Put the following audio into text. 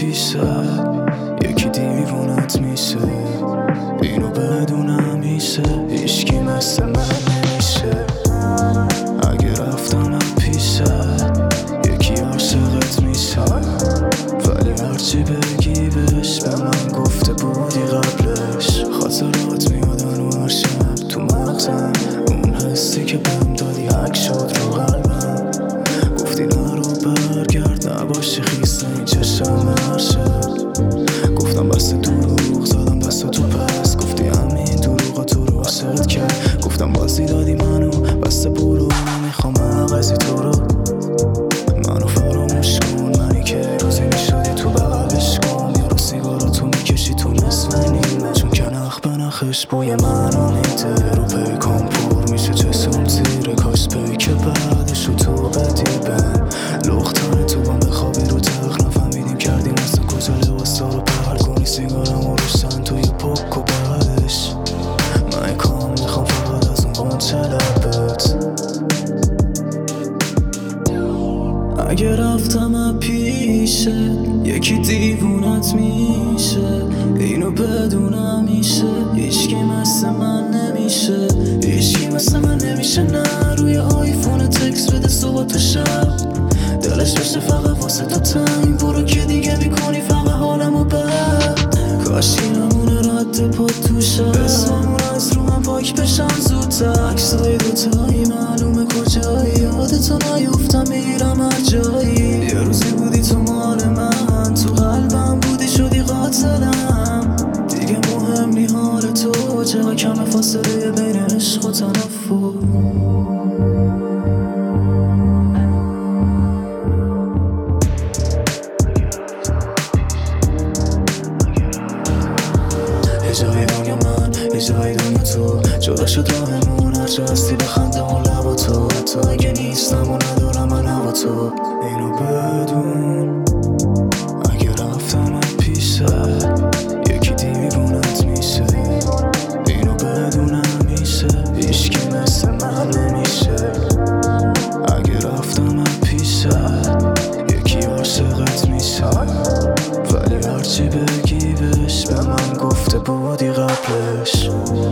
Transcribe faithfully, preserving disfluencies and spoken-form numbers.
پیشه یکی دیوونت میشه، اینو بدونم میشه هیچکی مثل من نمیشه. اگه رفتم پیشه یکی عاشقت میشه، ولی هرچی بگی بهش به من گفته بودی قبلش. خاطرات میادن و هر شب تو مغزم، اون حسی که بهم دادی حک شد رو قلبم. گفتی نرو برگرد نباشی خیسته این چشم هر شب. گفتم بس دروغ زدم دست تو پس، گفتی همین دروغا تو رو عاشقت کرد. گفتم بازی دادی منو بس برو، نمیخوام عوضی تو رو. منو فراموش کن، منی که روزی میشدی تو بغلش کن. یارو سیگارا تو میکشی تو نصف نیمه، چون که نخ به نخش بوی منو میده. رو پیکام پر میشه چشم تیره، کاش پیک بعدشو تو بدی بهم. لختن تو بام بخوابی رو تخت نفهمیدیم کردیم اصلا کجا لباسا رو پر کنی. سیگارم رو روشن توی پک و بعدش من کام میخوام فقط از اون قنچه لبت. اگه رفتم پیشه یکی دیوونت میشه، اینو بدونم میشه هیچکی مثل من نمیشه. هیچکی مثل من نمیشه. نه روی آیفون تکس بده صبح تا شب، دلش داشته فقط واسه تو تنگ. برو که دیگه میکنی فقط حالمو بد. کاش اینمونه رد پا توشه، اسممون از رو من پاک بشن زودتر. عکسای دوتایی معلومه کجایی، یادتو نیفتم میرم هر جایی. یه روزی بودی تو مال من، تو قلبم بودی شدی قاتلم. دیگه مهم نی حال تو، چقدر کم فاصله بین عشق و تنفر. یه جای دنیا من، یه جای دنیا تو، جدا شد راهمون. هر جا هستی بخنده اون لبا تو، حتی اگه نیستم و ندارم من هوا تو. اینو بدون اگه رفتم پیشه یکی دیوونت میشه، اینو بدونم میشه هیچکی مثل من نمیشه. اگه رفتم پیشه یکی عاشقت میشه، ولی هرچی بگی بهش به من گفته بودی قبلش.